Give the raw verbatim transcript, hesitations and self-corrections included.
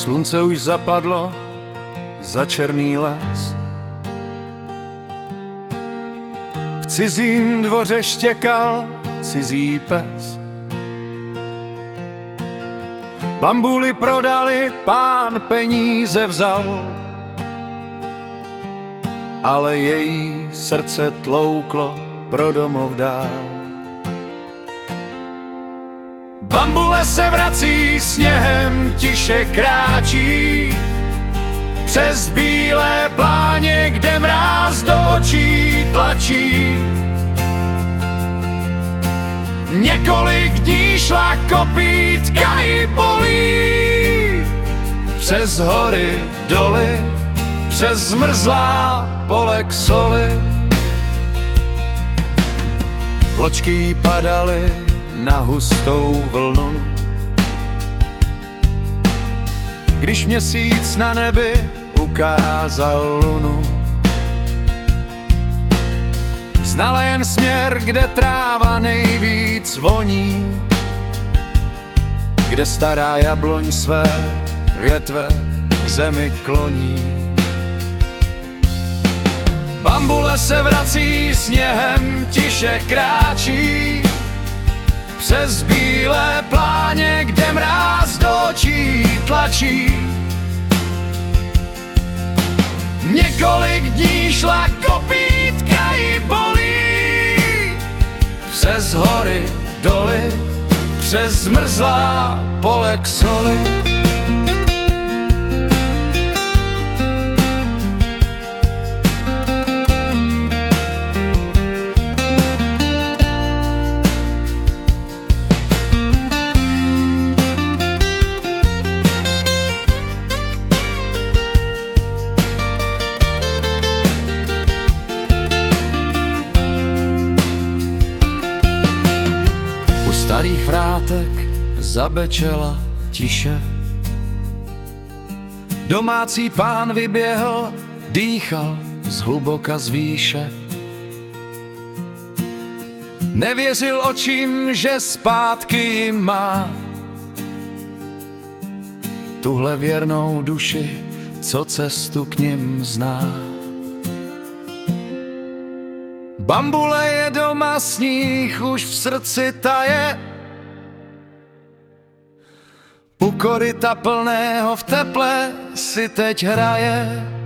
Slunce už zapadlo za černý les. V cizím dvoře štěkal cizí pes. Bambuli prodali, pán peníze vzal, ale její srdce tlouklo pro domov dál. Bambule se vrací, sněhem tiše kráčí přes bílé pláně, kde mráz do očí tlačí. Několik dní šla kopýtka i bolí přes hory, doly, přes zmrzlá pole k soli. Vločky jí padaly na hustou vlnu, když měsíc na nebi ukázal lunu. Znala jen směr, kde tráva nejvíc voní, kde stará jabloň své větve k zemi kloní. Bambule se vrací, sněhem tiše kráčí přes bílé pláně, kde mráz do očí tlačí. Několik dní šla kopýtka i bolí přes hory, doly, přes zmrzlá pole k soli. Starých vrátek zabečela tiše. Domácí pán vyběhl, dýchal zhluboka z výše. Nevěřil očím, že zpátky jim má tuhle věrnou duši, co cestu k nim zná. Bambule je doma, sníh už v srdci taje, u koryta plného v teple si teď hraje.